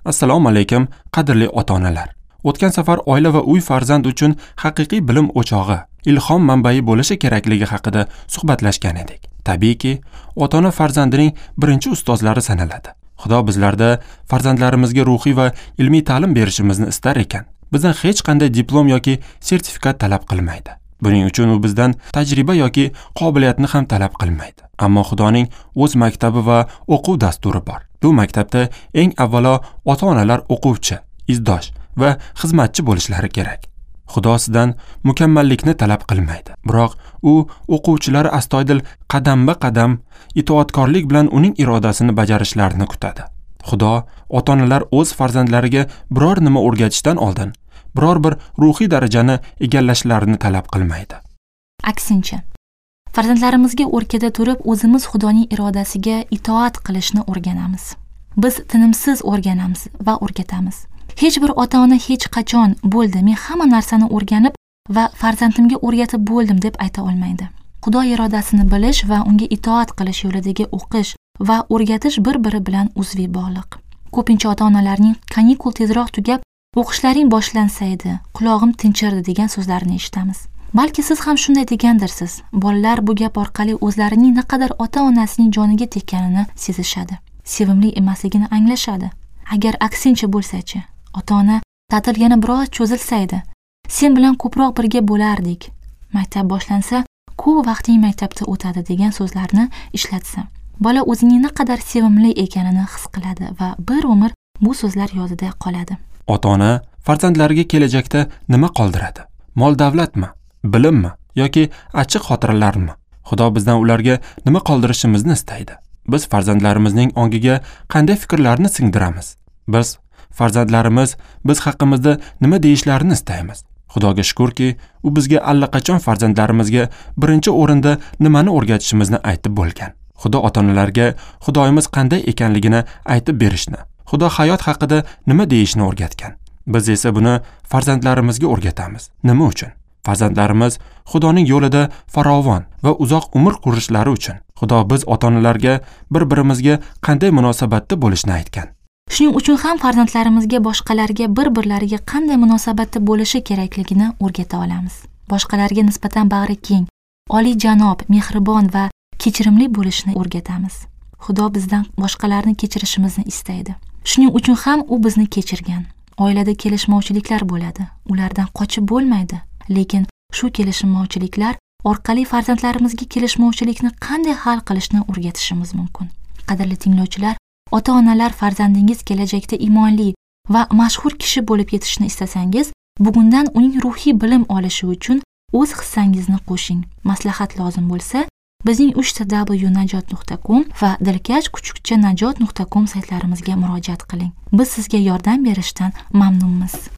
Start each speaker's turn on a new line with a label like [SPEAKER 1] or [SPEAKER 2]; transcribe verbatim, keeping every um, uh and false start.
[SPEAKER 1] Assalomu alaykum, qadrli ota-onalar. O'tgan safar oila va uy farzand uchun haqiqiy bilim o'chog'i, ilhom manbai bo'lishi kerakligi haqida suhbatlashgan edik. Tabiiyki, ota-ona farzandining birinchi ustozlari sanaladi. Xudo bizlarda farzandlarimizga ruhiy va ilmiy ta'lim berishimizni istar ekan, bizdan hech qanday diplom yoki sertifikat talab qilmaydi. Buning uchun u bizdan tajriba yoki qobiliyatni ham talab qilmaydi. Ammo Xudoning o'z maktabi va o'quv dasturi bor. Bu maktabda eng avvalo ota-onalar o'quvchi, izdosh va xizmatchi bo'lishlari kerak. Xudo sizdan mukammallikni talab qilmaydi. Biroq u o'quvchilari astoydil qadamba-qadam itoatkorlik bilan uning irodasini bajarishlarini kutadi. Xudo ota-onalar o'z farzandlariga biror nima o'rgatishdan oldin biror bir ruhiy darajani egallashlarini talab qilmaydi.
[SPEAKER 2] Aksincha, farzandlarimizga o'rkada turib o'zimiz Xudoning irodasiga itoat qilishni o'rganamiz. Biz tinimsiz o'rganamiz va o'rgatamiz. Hech bir ota-ona hech qachon bo'ldi, men hamma narsani o'rganib va farzandimga o'rgatib bo'ldim deb ayta olmaydi. Xudo irodasini bilish va unga itoat qilish yo'lidagi o'qish va o'rgatish bir-biri bilan uzviy bog'liq. Ko'pincha ota-onalarning kanikul tezroq tugab, o'qishlaring boshlansaydi edi, qulog'im tinchirdi degan so'zlarini eshitamiz. Balki siz ham shunday degandirsiz. Bolalar bu gap orqali o'zlarining naqadar ota-onasining joniga tekkanini sezishadi, sevimli emasligini anglashadi. Agar aksincha bo'lsa-chi, ota-ona ta'til yana biroz cho'zilsaydi, sen bilan ko'proq birga bo'lardik. Maktab boshlansa, ko'p vaqting maktabda o'tadi degan so'zlarni ishlatsa, bola o'zining naqadar sevimli ekanini his qiladi va bir umr bu so'zlar yodida qoladi.
[SPEAKER 1] Ota-ona farzandlariga kelajakda nima qoldiradi? Mol-davlatmi, bilimmi yoki achchiq xotiralarmi? Xudo bizdan ularga nima qoldirishimizni istaydi. Biz farzandlarimizning ongiga qanday fikrlarni singdiramiz? Biz farzandlarimiz biz haqimizda nima deyishlarini istaymiz? Xudoga shukrki, u bizga allaqachon farzandlarimizga birinchi o'rinda nimani o'rgatishimizni aytib bo'lgan. Xudo ota-onalarga Xudoyimiz qanday ekanligini aytib berishni, Xudo hayot haqida nima deyishni o'rgatgan. Biz esa buni farzandlarimizga o'rgatamiz. Nima uchun? Farzandlarimiz Xudoning yo'lida farovon va uzoq umr qurishlari uchun. Xudo biz ota-onalarga bir-birimizga qanday munosabatda bo'lishni aytgan.
[SPEAKER 2] Shuning uchun ham farzandlarimizga boshqalarga bir-birlariga qanday munosabatda bo'lishi kerakligini o'rgata olamiz. Boshqalarga nisbatan bag'ri keng, oliyjanob, mehribon va kechirimli bo'lishni o'rgatamiz. Xudo bizdan boshqalarni kechirishimizni istaydi. Shuning uchun ham u bizni kechirgan. Oilada kelishmovchiliklar bo'ladi. Ulardan qochib bo'lmaydi. Lekin shu kelishmovchiliklar orqali farzandlarimizga kelishmovchilikni qanday hal qilishni o'rgatishimiz mumkin. Qadrli tinglovchilar, ota-onalar farzandingiz kelajakda iymonli va mashhur kishi bo'lib yetishni istasangiz, bugundan uning ruhiy bilim olishi uchun o'z hissangizni qo'shing. Maslahat lozim bo'lsa, bizning uch t w najot nuqta com va dilkash kuchukcha najot nuqta com saytlarimizga murojaat qiling. Biz sizga yordam berishdan mamnunmiz.